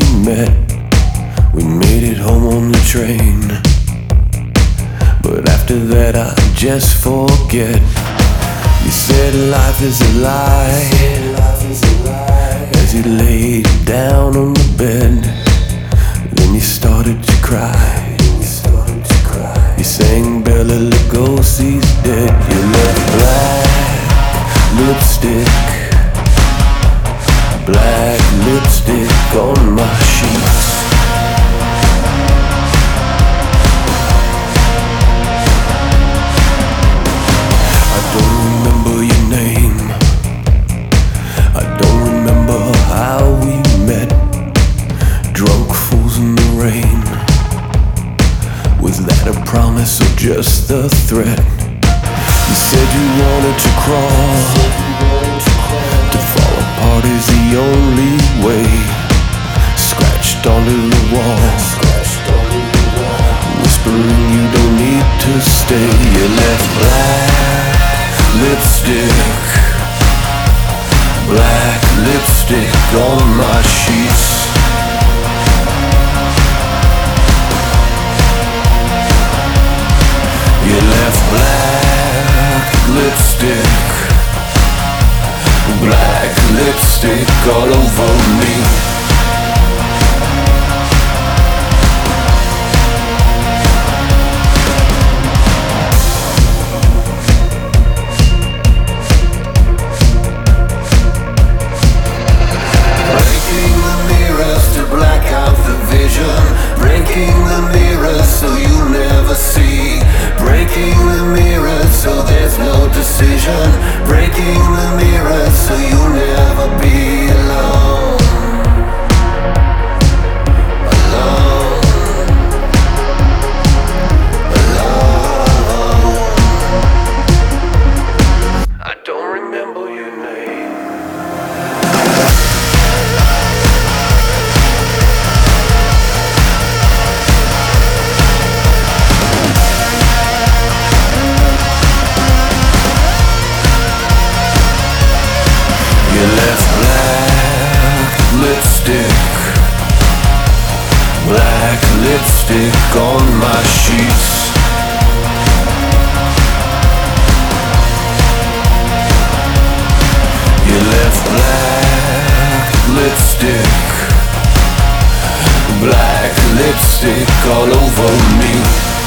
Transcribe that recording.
met, we made it home on the train. But after that I just forget. You said life is a lie, as you laid down on the bed. Then you started to cry. You sang Bela Lugosi's dead. You left black lipstick on my sheets. I don't remember your name, I don't remember how we met. Drunk fools in the rain. Was that a promise or just a threat? You said you wanted to crawl. To fall apart is the only way. Scratched onto the wall, whispering you don't need to stay. You left black lipstick on my sheets. You left black lipstick all over me. Breaking the mirrors to black out the vision. Breaking the mirrors so you never see. Breaking the mirrors so there's no decision. Breaking the mirrors so you'll never be alone. Alone. I don't remember your name. You left black lipstick on my sheets. You left black lipstick all over me.